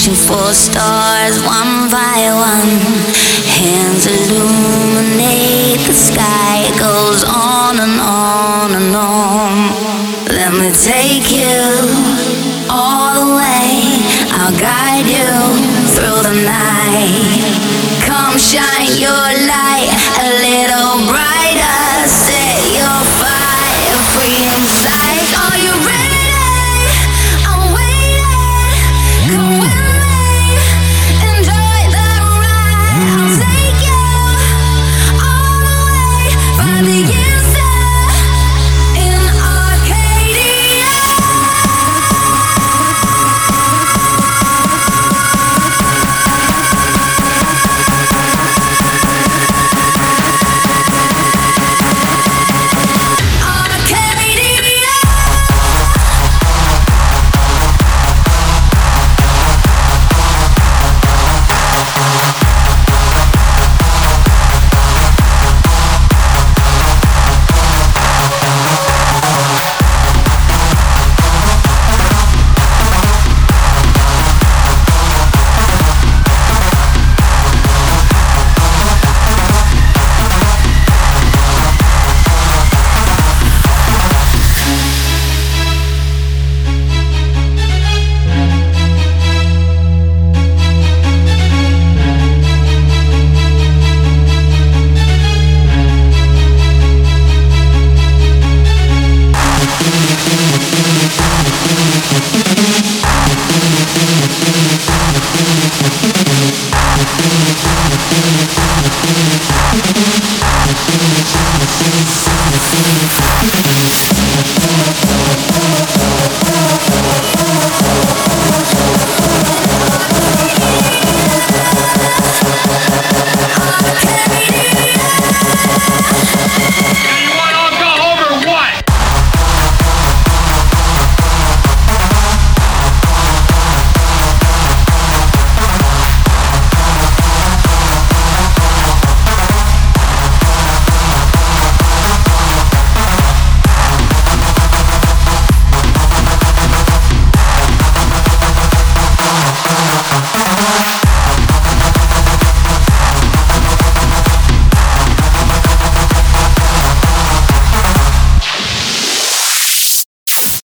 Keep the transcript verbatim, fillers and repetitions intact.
reaching for stars one by one. Hands illuminate the sky. It goes on and on and on. Let me take you all the way. I'll guide you through the night. Come shine your light a little bright.